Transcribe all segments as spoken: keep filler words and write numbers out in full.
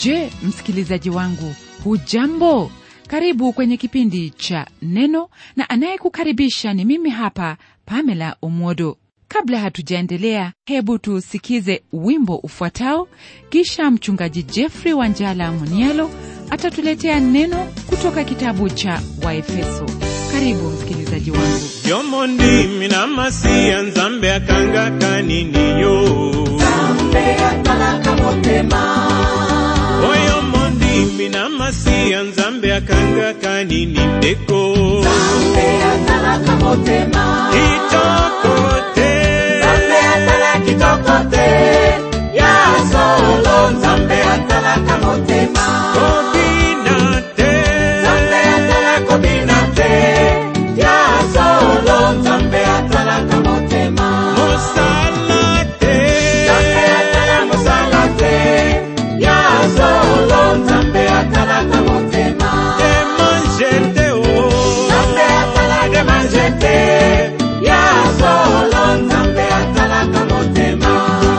Je, msikilizaji wangu, hujambo? Karibu kwenye kipindi cha Neno, na anayekukaribisha ni mimi hapa Pamela Omodo. Kabla hatujaendelea, hebu tusikize wimbo ufuatao, kisha mchungaji Jeffrey Wanjala Munielo atatuletea neno kutoka kitabu cha Waefeso. Karibu msikilizaji wangu. Yomondi minamasi nzambe akanga kanini yo Zambe atalaka motema. Oyo mondi minamasi nzambe akanga kanini ndeko Zambe atalaka motema. Kitokote Zambe atalaka kitokote. Ya solo zambe atalaka motema. Kobinate Zambe atalaka kobinate. Ya solo zambe atalaka motema. Mosalate Zambe atalaka mosalate. Ya solo zambe atalaka motema. Demanjete o Zambe atalaka manjete. Ya solo zambe atalaka motema.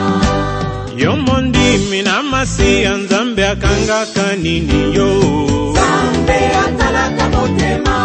Yomondi minamasi nzambe akanga kanini yo Zambe atalaka motema.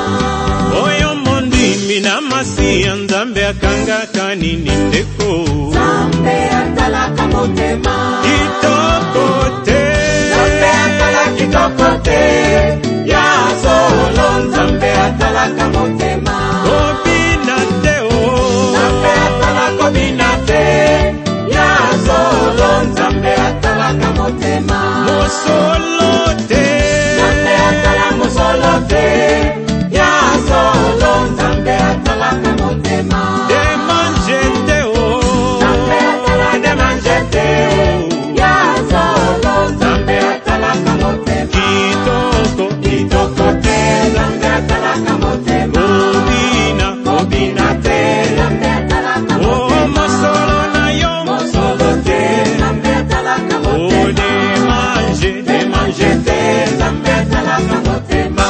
Oyo mondi minamasi nzambe akanga kanini ndeko Zambe atalaka motema. Kitokote Zambe atalaka kitokote. Ya solo zambe atalaka motema. Kobinate o Zambe atalaka kobinate. Ya solo zambe atalaka motema. Mosolote Zambe atalaka mosolote. Ya solo zambe atalaka motema. Demanjete o Zambe atalaka demanjete. Ya solo zambe atalaka motema. Kitoko Kitokote zambe atalaka motema. Kobina Kobinate zambe atalaka O motema. mosolo na yo Mosolote zambe atalaka O motema. demanje Demanjete zambe atalaka motema.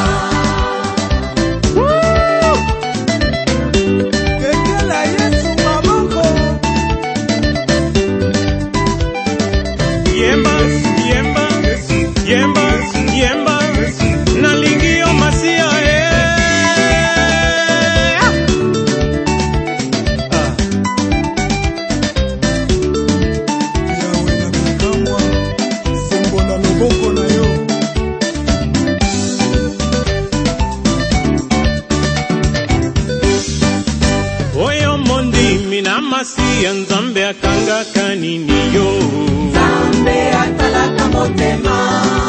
Kekela Yesu maboko. Yemba, yemba, yemba, yemba Nalingio masia eh Yawe na mikamwa, sembo na loboko na yo. Oyo mondi minamasi nzambe akanga kanini yo Zambe atalaka motema.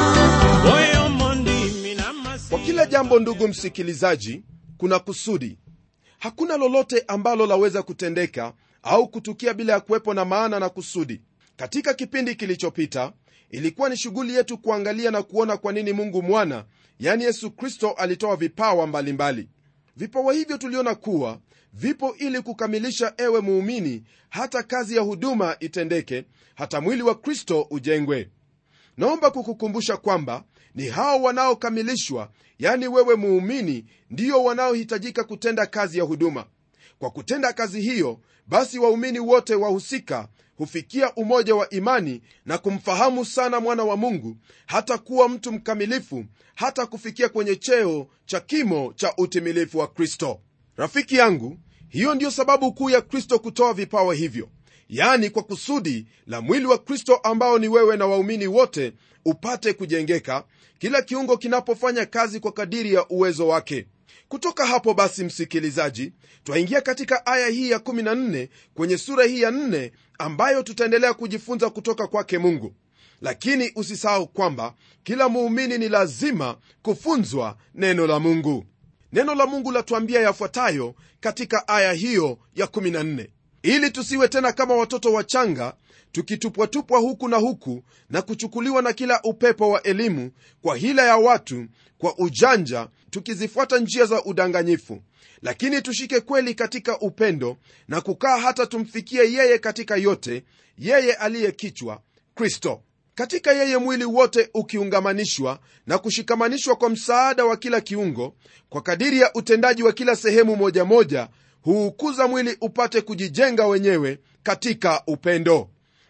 Oyo mondi minamasi Kwa kila jambo, ndugu msikilizaji, kuna kusudi. Hakuna lolote ambalo laweza kutendeka au kutukia bila ya kuwepo na maana na kusudi. Katika kipindi kilichopita, ilikuwa ni shughuli yetu kuangalia na kuona kwa nini Mungu Mwana, yani Yesu Kristo, alitoa vipawa mbalimbali. Vipawa hivyo tuliona kuwa vipo ili kukamilisha, ewe muumini, hata kazi ya huduma itendeke, hata mwili wa Kristo ujengwe. Naomba kukukumbusha kwamba ni hao wanaokamilishwa, yani wewe muumini, ndio wanaohitajika kutenda kazi ya huduma. Kwa kutenda kazi hiyo, basi waumini wote wahusika hufikia umoja wa imani na kumfahamu sana mwana wa Mungu, hata kuwa mtu mkamilifu, hata kufikia kwenye cheo cha kimo cha utimilifu wa Kristo. Rafiki yangu, hiyo ndiyo sababu kuu ya Kristo kutoa vipawa hivyo, yani kwa kusudi la mwili wa Kristo ambao ni wewe na waumini wote upate kujengeka, kila kiungo kinapofanya kazi kwa kadiri ya uwezo wake. Kutoka hapo basi, msikilizaji, twaingia katika aya hii ya kumi na nne kwenye sura hii ya nne, ambayo tutaendelea kujifunza kutoka kwake Mungu. Lakini usisahau kwamba kila muumini ni lazima kufunzwa neno la Mungu. Neno la Mungu latuambia yafuatayo katika aya hiyo ya kumi na nne: ili tusiwe tena kama watoto wachanga, tukitupwatupwa huku na huku na kuchukuliwa na kila upepo wa elimu, kwa hila ya watu, kwa ujanja, tukizifuata njia za udanganyifu. Lakini tushike kweli katika upendo na kukaa hata tumfikie yeye katika yote, yeye aliye kichwa, Kristo. Katika yeye mwili wote ukiungamanishwa na kushikamanishwa kwa msaada wa kila kiungo, kwa kadiri ya utendaji wa kila sehemu moja moja, huukuza mwili upate kujijenga wenyewe katika upendo.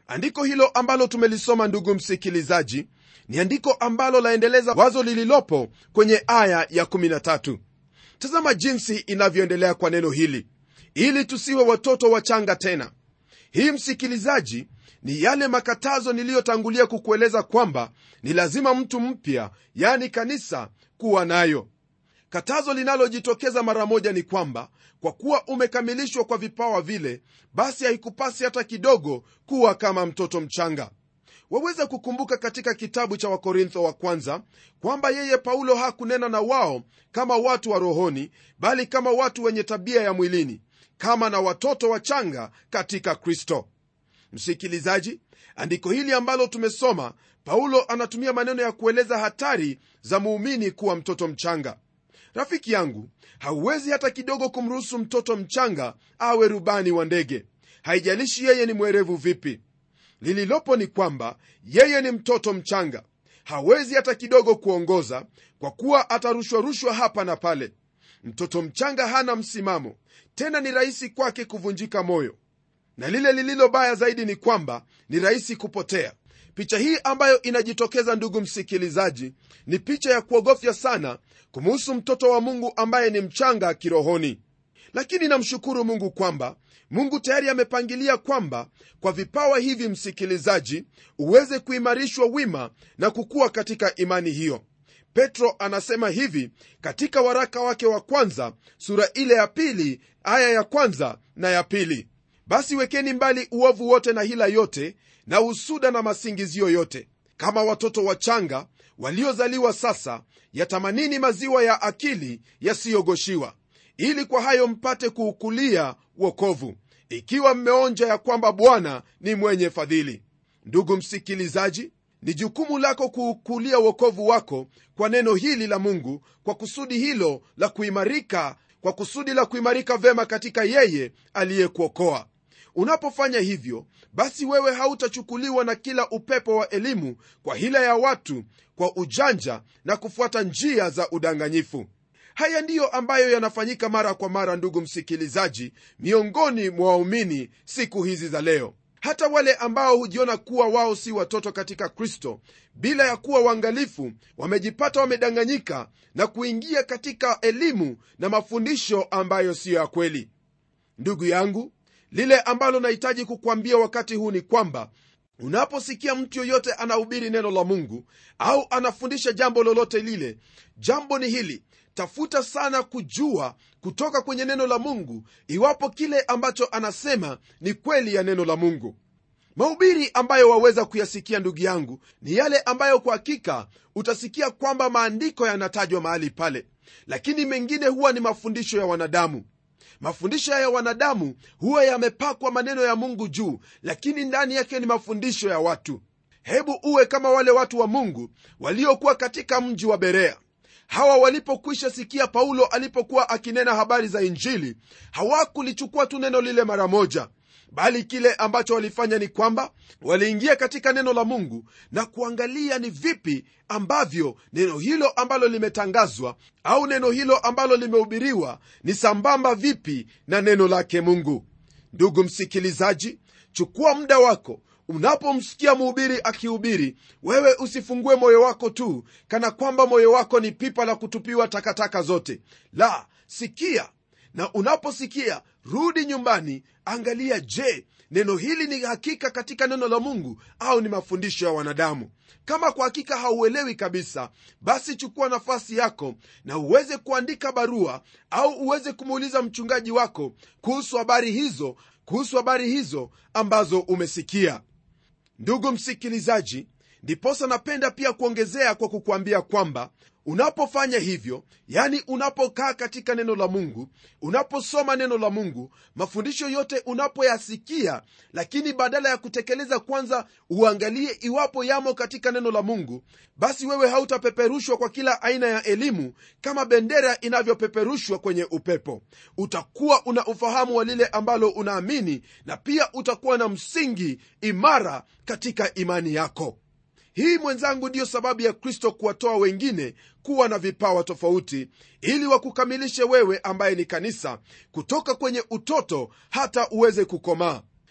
Andiko hilo ambalo tumelisoma, ndugu msikilizaji, ni andiko ambalo laendeleza wazo lililopo kwenye aya ya kumi na tatu. Tazama jinsi inavyoendelea kwa neno hili: ili tusiwe watoto wachanga tena. Hii, msikilizaji, ni yale makatazo niliyotangulia kukueleza kwamba ni lazima mtu mpya, yani kanisa, kuwa nayo. Katazo linalojitokeza mara moja ni kwamba kwa kuwa umekamilishwa kwa vipawa vile, basi haikupasi hata kidogo kuwa kama mtoto mchanga. Waweza kukumbuka katika kitabu cha Wakorintho wa kwanza kwamba yeye Paulo hakunena na wao kama watu wa rohoni, bali kama watu wenye tabia ya mwilini, kama na watoto wachanga katika Kristo. Msikilizaji, andiko hili ambalo tumesoma, Paulo anatumia maneno ya kueleza hatari za muumini kuwa mtoto mchanga. Rafiki yangu, hauwezi hata kidogo kumruhusu mtoto mchanga awe rubani wa ndege, haijalishi yeye ni mwerevu vipi. Lililopo ni kwamba yeye ni mtoto mchanga, hawezi hata kidogo kuongoza, kwa kuwa atarushwa rushwa hapa na pale. Mtoto mchanga hana msimamo, tena ni rahisi kwake kuvunjika moyo, na lile lililo baya zaidi ni kwamba ni rahisi kupotea. Picha hii ambayo inajitokeza, ndugu msikilizaji, ni picha ya kuogofya sana kumuhusu mtoto wa Mungu ambaye ni mchanga kirohoni. Lakini namshukuru Mungu kwamba Mungu tayari amepangilia kwamba kwa vipawa hivi, msikilizaji, uweze kuimarishwa wima na kukua katika imani hiyo. Petro anasema hivi katika waraka wake wa kwanza, sura ile ya pili, aya ya kwanza na ya pili: basi wekeni mbali uovu wote na hila yote na usuda na masingizio yote, kama watoto wachanga waliozaliwa sasa, yatamanini maziwa ya akili yasiyogoshiwa, ili kwa hayo mpate kuukulia wokovu, ikiwa mmeonja ya kwamba Bwana ni mwenye fadhili. Ndugu msikilizaji, ni jukumu lako kuukulia wokovu wako kwa neno hili la Mungu, kwa kusudi hilo la kuimarika, kwa kusudi la kuimarika vema katika yeye aliyekuokoa. Unapofanya hivyo, basi wewe hautachukuliwa na kila upepo wa elimu, kwa hila ya watu, kwa ujanja na kufuata njia za udanganyifu. Haya ndiyo ambayo yanafanyika mara kwa mara, ndugu msikilizaji, miongoni mwa waumini siku hizi za leo. Hata wale ambao hujiona kuwa wao si watoto katika Kristo, bila ya kuwa waangalifu, wamejipata wamedanganyika na kuingia katika elimu na mafundisho ambayo siyo ya kweli. Ndugu yangu, lile ambalo nahitaji kukwambia wakati huu ni kwamba unaposikia mtu yoyote anahubiri neno la Mungu au anafundisha jambo lolote lile, jambo ni hili: tafuta sana kujua kutoka kwenye neno la Mungu iwapo kile ambacho anasema ni kweli ya neno la Mungu. Mahubiri ambayo waweza kuyasikia, ndugu yangu, ni yale ambayo kwa hakika utasikia kwamba maandiko yanatajwa mahali pale, lakini mengine huwa ni mafundisho ya wanadamu. Mafundisho ya wanadamu huwa yamepakwa maneno ya Mungu juu, lakini ndani yake ni mafundisho ya watu. Hebu uwe kama wale watu wa Mungu waliokuwa katika mji wa Berea. Hawa walipokwisha sikia Paulo alipokuwa akinena habari za Injili, hawakulichukua tu neno lile mara moja, bali kile ambacho walifanya ni kwamba waliingia katika neno la Mungu na kuangalia ni vipi ambavyo neno hilo ambalo limetangazwa au neno hilo ambalo limehubiriwa ni sambamba vipi na neno lake Mungu. Ndugu msikilizaji, chukua muda wako unapomsikia mhubiri akihubiri. Wewe usifungue moyo wako tu kana kwamba moyo wako ni pipa la kutupiwa takataka zote. La, sikia, na unaposikia rudi nyumbani, angalia, je, neno hili ni hakika katika neno la Mungu au ni mafundisho ya wanadamu? Kama kwa hakika hauelewi kabisa, basi chukua nafasi yako na uweze kuandika barua au uweze kumuuliza mchungaji wako kuhusu habari hizo, kuhusu habari hizo ambazo umesikia. Ndugu msikilizaji, ndiposa napenda pia kuongezea kwa kukuambia kwamba unapofanya hivyo, yani unapokaa katika neno la Mungu, unaposoma neno la Mungu, mafundisho yote unapoyasikia, lakini badala ya kutekeleza kwanza uangalie iwapo yamo katika neno la Mungu, basi wewe hautapeperushwa kwa kila aina ya elimu kama bendera inavyopeperushwa kwenye upepo. Utakuwa una ufahamu wa lile ambalo unaamini, na pia utakuwa na msingi imara katika imani yako. Hii mwenzangu, ndiyo sababu ya Kristo kuwatoa wengine kuwa na vipawa tofauti, ili wakukamilishe wewe ambaye ni kanisa, kutoka kwenye utoto hata uweze kukomaa.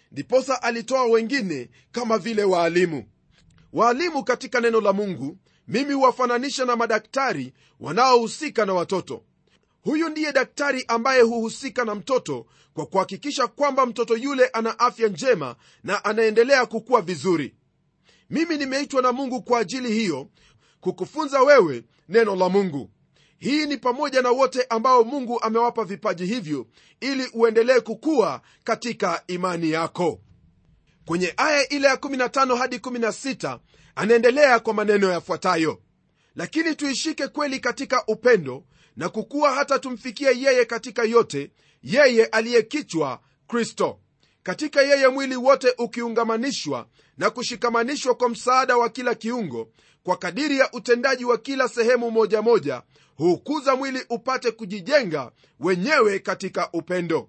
ndiposa alitoa wengine kama vile waalimu. Waalimu katika neno la Mungu mimi huwafananisha na madaktari wanaohusika na watoto. Huyu ndiye daktari ambaye huhusika na mtoto kwa kuhakikisha kwamba mtoto yule ana afya njema na anaendelea kukua vizuri. Mimi nimeitwa na Mungu kwa ajili hiyo, kukufunza wewe neno la Mungu. Hii ni pamoja na wote ambao Mungu amewapa vipaji hivyo ili uendelee kukua katika imani yako. Kwenye aya ile ya kumi na tano hadi kumi na sita anaendelea kwa maneno yafuatayo: lakini tuishike kweli katika upendo na kukua hata tumfikie yeye katika yote, yeye aliye kichwa, Kristo. Katika yeye mwili wote ukiungamanishwa na kushikamanishwa kwa msaada wa kila kiungo, kwa kadiri ya utendaji wa kila sehemu moja moja, hukuza mwili upate kujijenga wenyewe katika upendo.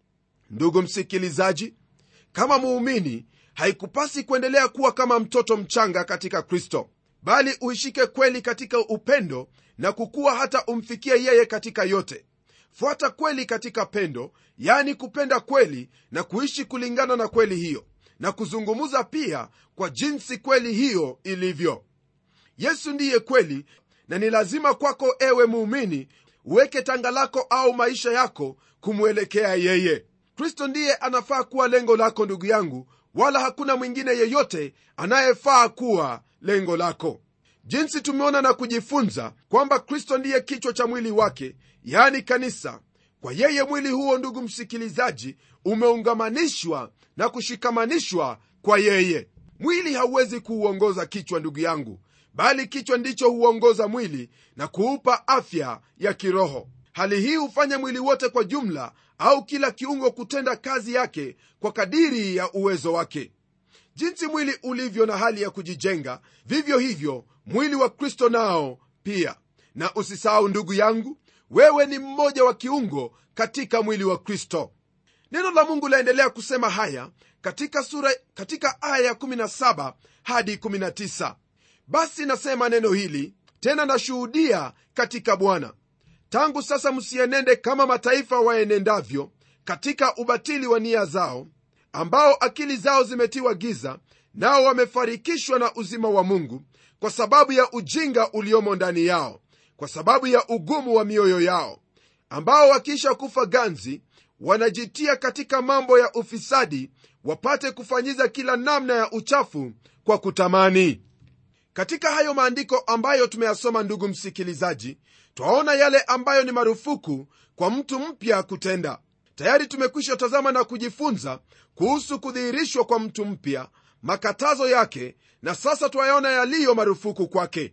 Ndugu msikilizaji, kama muumini haikupasi kuendelea kuwa kama mtoto mchanga katika Kristo, bali uishike kweli katika upendo na kukua hata umfikie yeye katika yote. Fuata kweli katika pendo, yani kupenda kweli na kuishi kulingana na kweli hiyo, na kuzungumza pia kwa jinsi kweli hiyo ilivyo. Yesu ndiye kweli, na ni lazima kwako ewe muumini uweke tanga lako au maisha yako kumwelekea yeye. Kristo ndiye anafaa kuwa lengo lako ndugu yangu, wala hakuna mwingine yeyote anayefaa kuwa lengo lako. Jinsi tumeona na kujifunza kwamba Kristo ndiye kichwa cha mwili wake, yani kanisa. Kwa yeye mwili huo, ndugu msikilizaji, umeungamanishwa na kushikamanishwa kwa yeye. Mwili hauwezi kuuongoza kichwa ndugu yangu, bali kichwa ndicho huongoza mwili na kuupa afya ya kiroho. Hali hii hufanya mwili wote kwa jumla au kila kiungo kutenda kazi yake kwa kadiri ya uwezo wake. Jinsi mwili ulivyo na hali ya kujijenga, vivyo hivyo mwili wa Kristo nao pia. Na usisahau ndugu yangu, wewe ni mmoja wa kiungo katika mwili wa Kristo. Neno la Mungu laendelea kusema haya katika sura katika aya ya kumi na saba hadi kumi na tisa. Basi nasema neno hili tena, nashuhudia katika Bwana, tangu sasa msienende kama mataifa waenendavyo katika ubatili wa nia zao, ambao akili zao zimetiwa giza, nao wamefarikishwa na uzima wa Mungu kwa sababu ya ujinga uliomo ndani yao, kwa sababu ya ugumu wa mioyo yao, ambao wakiisha kufa ganzi wanajitia katika mambo ya ufisadi, wapate kufanyiza kila namna ya uchafu kwa kutamani. Katika hayo maandiko ambayo tumeyasoma, ndugu msikilizaji, twaona yale ambayo ni marufuku kwa mtu mpya kutenda. Tayari tumekwisha tazama na kujifunza kuhusu kudhihirishwa kwa mtu mpya, makatazo yake, na sasa twayaona yaliyo marufuku kwake.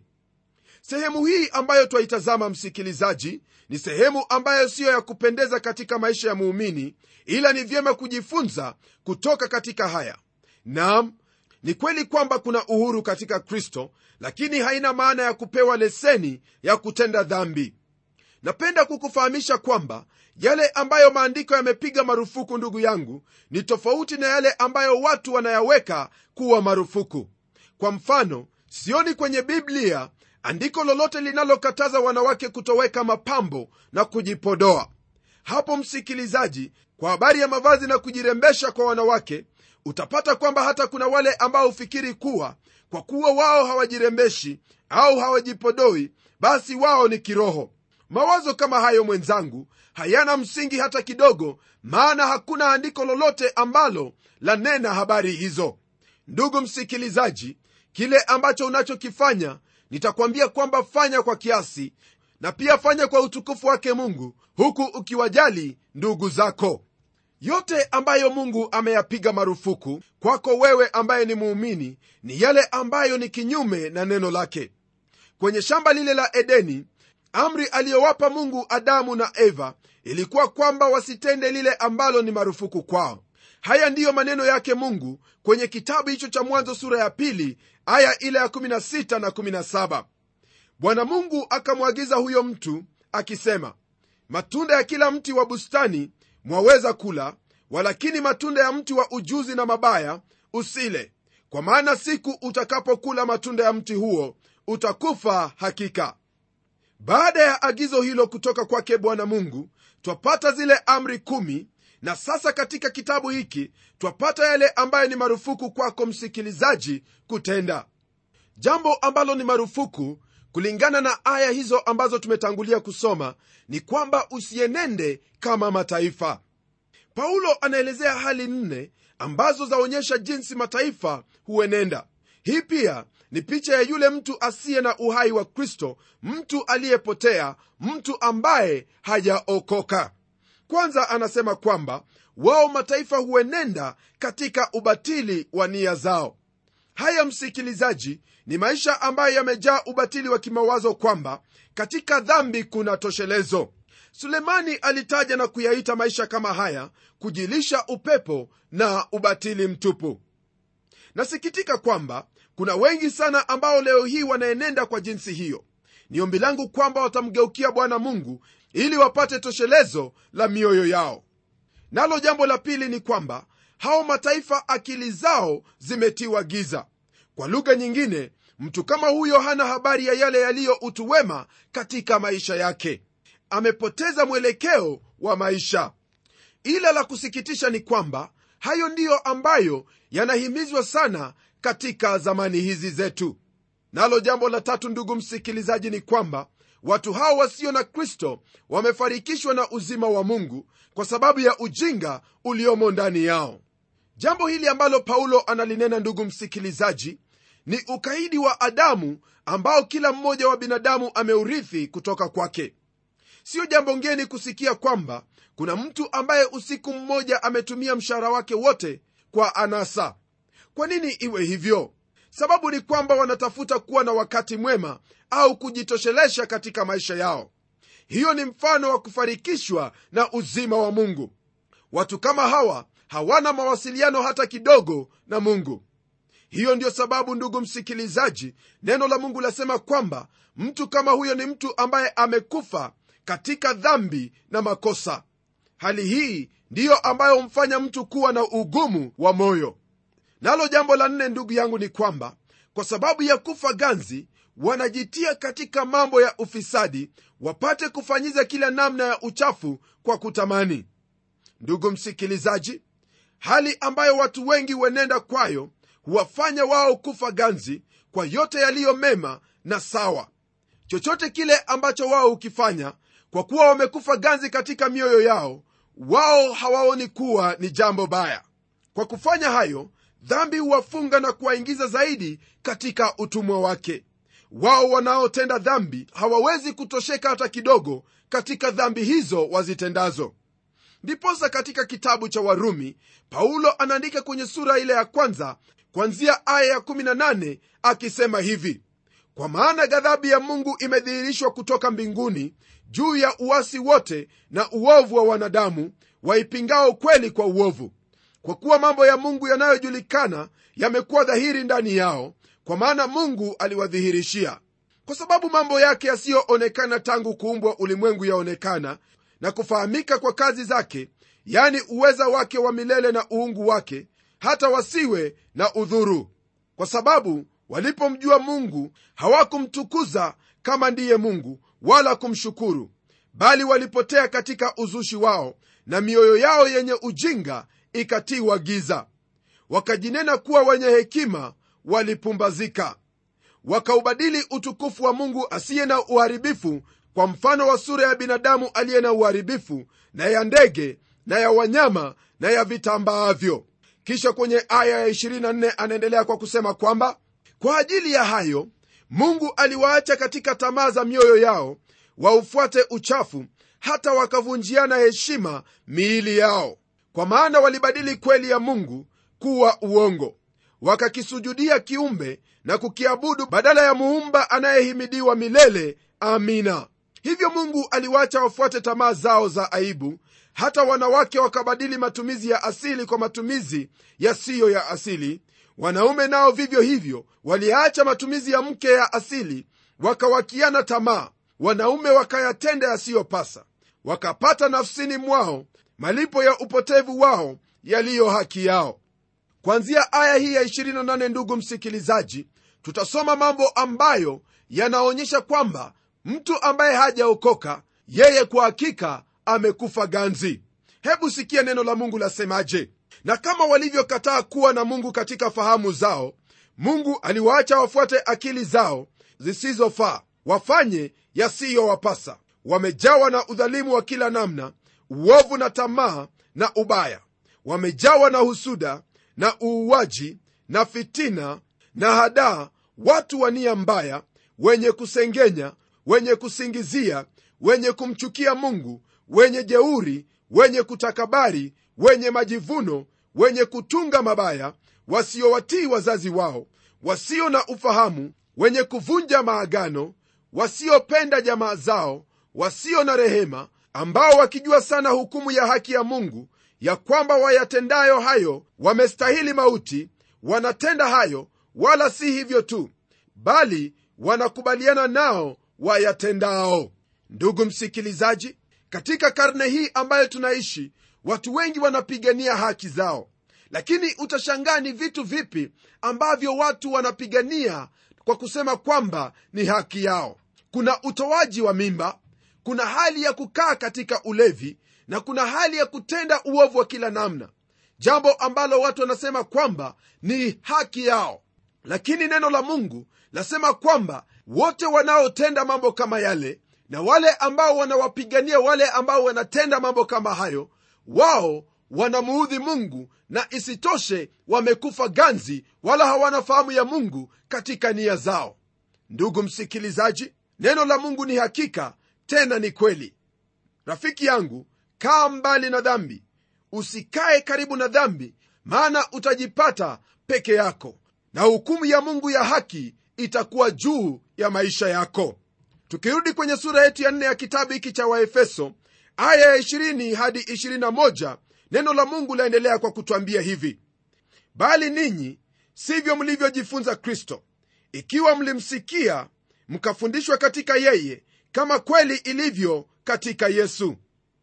Sehemu hii ambayo twaitazama, msikilizaji, ni sehemu ambayo siyo ya kupendeza katika maisha ya muumini, ila ni vyema kujifunza kutoka katika haya. Naam, ni kweli kwamba kuna uhuru katika Kristo, lakini haina maana ya kupewa leseni ya kutenda dhambi. Napenda kukufahamisha kwamba yale ambayo maandiko yamepiga marufuku, ndugu yangu, ni tofauti na yale ambayo watu wanayaweka kuwa marufuku. Kwa mfano, sioni kwenye Biblia andiko lolote linalokataza wanawake kutoweka mapambo na kujipodoa. Hapo msikilizaji, kwa habari ya mavazi na kujirembesha kwa wanawake, utapata kwamba hata kuna wale ambao ufikiri kuwa kwa kuwa wao hawajirembeshi au hawajipodoi, basi wao ni kiroho. Mawazo kama hayo, mwenzangu, hayana msingi hata kidogo, maana hakuna andiko lolote ambalo lanena habari hizo. Ndugu msikilizaji, kile ambacho unachokifanya, nitakwambia kwamba fanya kwa kiasi, na pia fanya kwa utukufu wake Mungu, huku ukiwajali ndugu zako. Yote ambayo Mungu ameyapiga marufuku kwako wewe ambaye ni muumini ni yale ambayo ni kinyume na neno lake. Kwenye shamba lile la Edeni, amri aliyowapa Mungu Adamu na Eva ilikuwa kwamba wasitende lile ambalo ni marufuku kwao. Haya ndiyo maneno yake Mungu kwenye kitabu hicho cha Mwanzo sura ya pili aya ile ya kumi na sita na kumi na saba. Bwana Mungu akamwagiza huyo mtu akisema, matunda ya kila mti wa bustani mwaweza kula, walakini matunda ya mti wa ujuzi na mabaya usile, kwa maana siku utakapokula matunda ya mti huo utakufa hakika. Baada ya agizo hilo kutoka kwake Bwana Mungu, twapata zile amri kumi, Na sasa katika kitabu hiki twapata yale ambayo ni marufuku kwako msikilizaji kutenda. Jambo ambalo ni marufuku kulingana na aya hizo ambazo tumetangulia kusoma ni kwamba usienende kama mataifa. Paulo anaelezea hali nne ambazo zaonyesha jinsi mataifa huenenda. Hii pia ni picha ya yule mtu asiye na uhai wa Kristo, mtu aliyepotea, mtu ambaye hajaokoka. Kwanza anasema kwamba wao mataifa huenenda katika ubatili wa nia zao. Haya msikilizaji, ni maisha ambayo yamejaa ubatili wa kimawazo, kwamba katika dhambi kuna toshelezo. Sulemani alitaja na kuyaita maisha kama haya kujilisha upepo na ubatili mtupu. Nasikitika kwamba kuna wengi sana ambao leo hii wanaenenda kwa jinsi hiyo. Ni ombi langu kwamba watamgeukia Bwana Mungu ili wapate toshelezo la mioyo yao. Nalo jambo la pili ni kwamba hao mataifa akili zao zimetiwa giza. Kwa lugha nyingine, mtu kama huyo hana habari ya yale yaliyo utu wema katika maisha yake. Amepoteza mwelekeo wa maisha. Ila la kusikitisha ni kwamba hayo ndiyo ambayo yanahimizwa sana katika zamani hizi zetu. Nalo jambo la tatu, ndugu msikilizaji, ni kwamba watu hao wasio na Kristo wamefarikishwa na uzima wa Mungu kwa sababu ya ujinga uliomo ndani yao. Jambo hili ambalo Paulo analinena, ndugu msikilizaji, ni ukaidi wa Adamu ambao kila mmoja wa binadamu ameurithi kutoka kwake. Sio jambo ngeni kusikia kwamba kuna mtu ambaye usiku mmoja ametumia mshahara wake wote kwa anasa. Kwa nini iwe hivyo? Sababu ni kwamba wanatafuta kuwa na wakati mwema au kujitoshelesha katika maisha yao. Hiyo ni mfano wa kufarikishwa na uzima wa Mungu. Watu kama hawa hawana mawasiliano hata kidogo na Mungu. Hiyo ndio sababu, ndugu msikilizaji, neno la Mungu lasema kwamba mtu kama huyo ni mtu ambaye amekufa katika dhambi na makosa. Hali hii ndiyo ambayo humfanya mtu kuwa na ugumu wa moyo. Nalo jambo la nne, ndugu yangu, ni kwamba kwa sababu ya kufa ganzi wanajitia katika mambo ya ufisadi, wapate kufanyiza kila namna ya uchafu kwa kutamani. Ndugu msikilizaji, hali ambayo watu wengi huenenda kwayo huwafanya wao kufa ganzi kwa yote yaliyo mema na sawa. Chochote kile ambacho wao ukifanya, kwa kuwa wamekufa ganzi katika mioyo yao, wao hawaoni kuwa ni jambo baya. Kwa kufanya hayo, dhambi huwafunga na kuwaingiza zaidi katika utumwa wake. Wao wanaotenda dhambi hawawezi kutosheka hata kidogo katika dhambi hizo wazitendazo. Ndiposa katika kitabu cha Warumi, Paulo anaandika kwenye sura ile ya kwanza kuanzia aya ya kumi na nane akisema hivi: kwa maana ghadhabu ya Mungu imedhihirishwa kutoka mbinguni juu ya uasi wote na uovu wa wanadamu waipingao kweli kwa uovu, kwa kuwa mambo ya Mungu yanayojulikana yamekuwa dhahiri ndani yao, kwa maana Mungu aliwadhihirishia. Kwa sababu mambo yake yasiyoonekana tangu kuumbwa ulimwengu yaonekana na kufahamika kwa kazi zake, yani uweza wake wa milele na uungu wake, hata wasiwe na udhuru. Kwa sababu walipomjua Mungu hawakumtukuza kama ndiye Mungu wala kumshukuru, bali walipotea katika uzushi wao, na mioyo yao yenye ujinga ikatiwa giza. Wakajinena kuwa wenye hekima, walipumbazika. Wakaubadili utukufu wa Mungu asiye na uharibifu kwa mfano wa sura ya binadamu aliye na uharibifu, na ya ndege, na ya wanyama, na ya vitambaavyo. Kisha kwenye aya ya ishirini na nne anaendelea kwa kusema kwamba kwa ajili ya hayo Mungu aliwaacha katika tamaa za mioyo yao waufuate uchafu, hata wakavunjiana heshima miili yao. Kwa maana walibadili kweli ya Mungu kuwa uongo, wakakisujudia kiumbe na kukiabudu badala ya muumba anayehimidiwa milele. Amina. Hivyo Mungu aliwaacha wafuate tamaa zao za aibu, hata wanawake wakabadili matumizi ya asili kwa matumizi yasiyo ya asili. Wanaume nao vivyo hivyo waliacha matumizi ya mke ya asili, wakawakiana tamaa. Wanaume wakayatenda yasiyopasa, wakapata nafsini mwao malipo ya upotevu wao yaliyo haki yao. Kuanzia aya hii ya ishirini na nane, ndugu msikilizaji, tutasoma mambo ambayo yanaonyesha kwamba mtu ambaye hajaokoka, yeye kwa hakika amekufa ganzi. Hebu sikia neno la Mungu lasemaje. Na kama walivyokataa kuwa na Mungu katika fahamu zao, Mungu aliwaacha wafuate akili zao zisizofaa, wafanye yasiyowapasa. Wamejawa na udhalimu wa kila namna, uovu na tamaa na ubaya. Wamejawa na husuda na uuaji na fitina na hadaa, watu wa nia mbaya, wenye kusengenya, wenye kusingizia, wenye kumchukia Mungu, wenye jeuri, wenye kutakabari, wenye majivuno, wenye kutunga mabaya, wasiowatii wazazi wao, wasio na ufahamu, wenye kuvunja maagano, wasiopenda jamaa zao, wasio na rehema, ambao wakijua sana hukumu ya haki ya Mungu, ya kwamba wayatendayo hayo wamestahili mauti, wanatenda hayo, wala si hivyo tu, bali wanakubaliana nao wayatendao. Ndugu msikilizaji, katika karne hii ambayo tunaishi, watu wengi wanapigania haki zao, lakini utashangaa ni vitu vipi ambavyo watu wanapigania kwa kusema kwamba ni haki yao. Kuna utoaji wa mimba, kuna hali ya kukaa katika ulevi, na kuna hali ya kutenda uovu wa kila namna, jambo ambalo watu wanasema kwamba ni haki yao. Lakini neno la Mungu lasema kwamba wote wanaotenda mambo kama yale, na wale ambao wanawapigania wale ambao wanatenda mambo kama hayo, wao wanamuudhi Mungu, na isitoshe wamekufa ganzi, wala hawana fahamu ya Mungu katika nia zao. Ndugu msikilizaji, neno la Mungu ni hakika, tena ni kweli. Rafiki yangu, kaa mbali na dhambi, usikae karibu na dhambi, maana utajipata peke yako, na hukumu ya Mungu ya haki itakuwa juu ya maisha yako. Tukirudi kwenye sura yetu ya nne ya kitabu hiki cha Waefeso, aya ya ishirini hadi ishirini na moja, neno la Mungu laendelea kwa kutuambia hivi: bali ninyi sivyo mlivyojifunza Kristo, ikiwa mlimsikia mkafundishwa katika yeye, kama kweli ilivyo katika Yesu.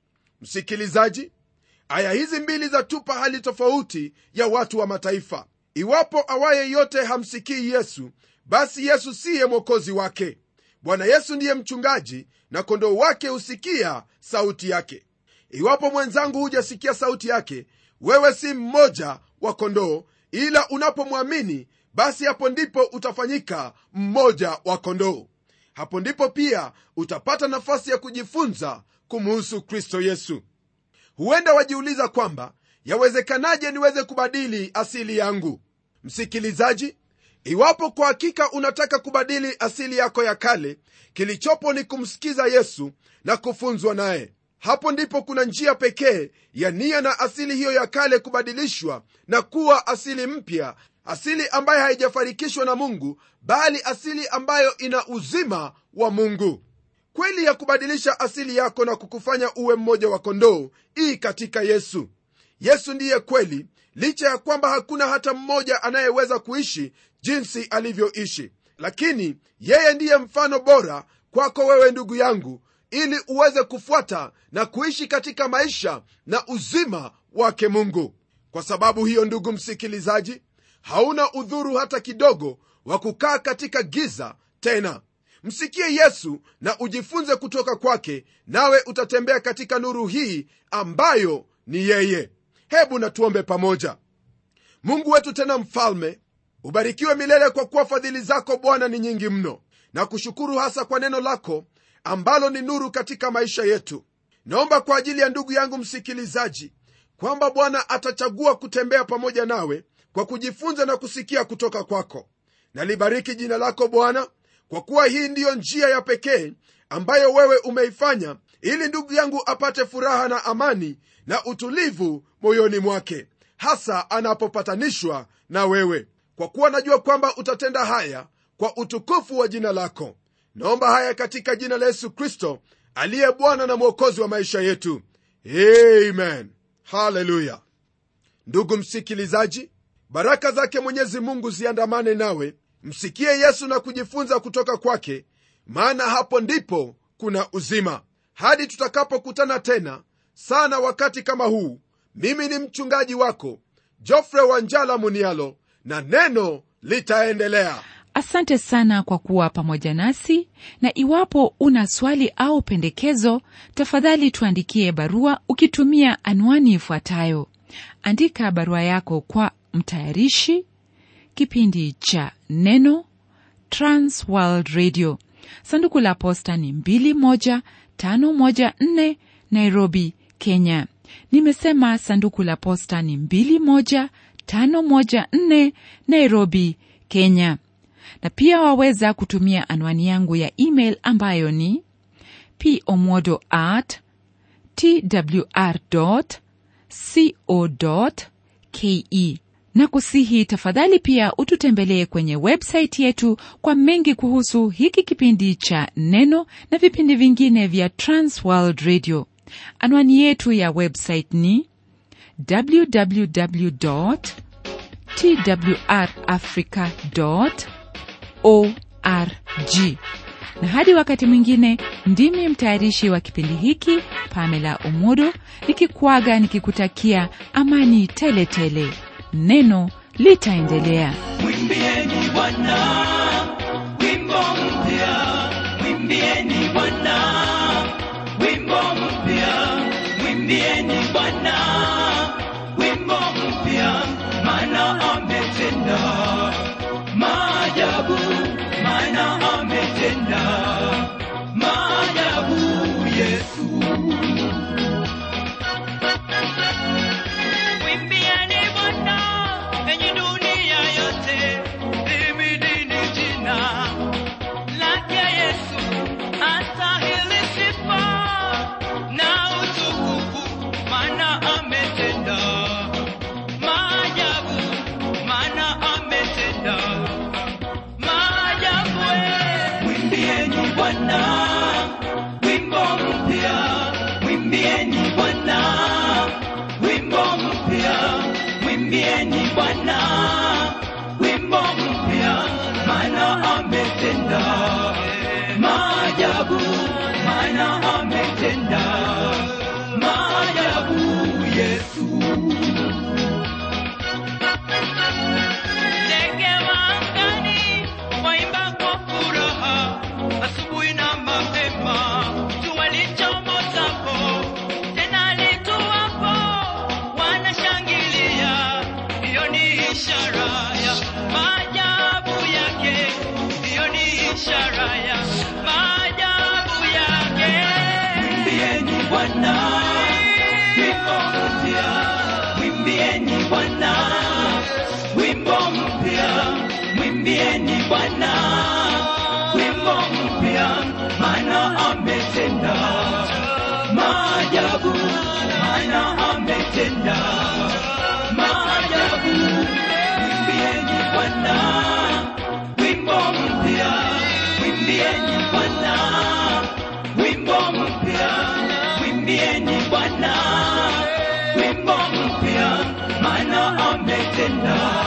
Msikilizaji, aya hizi mbili zatupa hali tofauti ya watu wa mataifa. Iwapo awaye yote hamsikii Yesu, basi Yesu siye mwokozi wake. Bwana Yesu ndiye mchungaji, na kondoo wake husikia sauti yake. Iwapo mwenzangu hujasikia sauti yake, wewe si mmoja wa kondoo, ila unapomwamini, basi hapo ndipo utafanyika mmoja wa kondoo. Hapo ndipo pia utapata nafasi ya kujifunza kumhusu Kristo Yesu. Huenda wajiuliza kwamba yawezekanaje niweze kubadili asili yangu. Msikilizaji, iwapo kwa hakika unataka kubadili asili yako ya kale, kilichopo ni kumsikiza Yesu na kufunzwa naye. Hapo ndipo kuna njia pekee ya nia na asili hiyo ya kale kubadilishwa na kuwa asili mpya, asili ambayo haijafarikishwa na Mungu, bali asili ambayo ina uzima wa Mungu. Kweli ya kubadilisha asili yako na kukufanya uwe mmoja wa kondoo ii katika Yesu. Yesu ndiye kweli, licha ya kwamba hakuna hata mmoja anayeweza kuishi jinsi alivyoishi, lakini yeye ndiye mfano bora kwako wewe ndugu yangu, ili uweze kufuata na kuishi katika maisha na uzima wake Mungu. Kwa sababu hiyo, ndugu msikilizaji, hauna udhuru hata kidogo wa kukaa katika giza tena. Msikie Yesu na ujifunze kutoka kwake, nawe utatembea katika nuru hii ambayo ni yeye. Hebu na tuombe pamoja. Mungu wetu tena mfalme, ubarikiwe milele, kwa kuwa fadhili zako Bwana ni nyingi mno, na kushukuru hasa kwa neno lako ambalo ni nuru katika maisha yetu. Naomba kwa ajili ya ndugu yangu msikilizaji kwamba Bwana atachagua kutembea pamoja nawe kwa kujifunza na kusikia kutoka kwako. Nalibariki jina lako Bwana, kwa kuwa hii ndiyo njia ya pekee ambayo wewe umeifanya ili ndugu yangu apate furaha na amani na utulivu moyoni mwake, hasa anapopatanishwa na wewe, kwa kuwa najua kwamba utatenda haya kwa utukufu wa jina lako. Naomba haya katika jina la Yesu Kristo, aliye Bwana na Mwokozi wa maisha yetu. Amen. Haleluya. Ndugu msikilizaji, baraka zake Mwenyezi Mungu ziandamane nawe. Msikie Yesu na kujifunza kutoka kwake, maana hapo ndipo kuna uzima. Hadi tutakapokutana tena sana wakati kama huu, mimi ni mchungaji wako Geoffrey Wanjala Munialo, na neno litaendelea. Asante sana kwa kuwa pamoja nasi, na iwapo una swali au pendekezo, tafadhali tuandikie barua ukitumia anwani ifuatayo. Andika barua yako kwa mtayarishi kipindi cha Neno, Trans World Radio. Sanduku la posta ni mbili moja tano moja nne, Nairobi, Kenya. Nimesema sanduku la posta ni mbili moja tano moja nne, Nairobi, Kenya. Na pia waweza kutumia anwani yangu ya email ambayo ni pomodo at twr dot co dot ke. Na kusihi tafadhali pia ututembelee kwenye website yetu kwa mengi kuhusu hiki kipindi cha Neno na vipindi vingine vya Trans World Radio. Anwani yetu ya website ni w w w dot t w r africa dot org. Na hadi wakati mwingine, ndimi mtayarishi wa kipindi hiki Pamela Omodo, nikikuaga nikikutakia amani tele tele. Neno litaendelea. Mwimbieni Bwana wimbo mpya, mwimbieni Bwana wimbo mpya, mwimbieni Bwana wimbo mpya, maana ametenda maajabu, maana ametenda maajabu Yesu. Mwimbieni Bwana wimbo mpya, maana ametenda maajabu, maana ametenda maajabu. Mwimbieni Bwana wimbo mpya, mwimbieni Bwana wimbo mpya, mwimbieni Bwana wimbo mpya, maana ametenda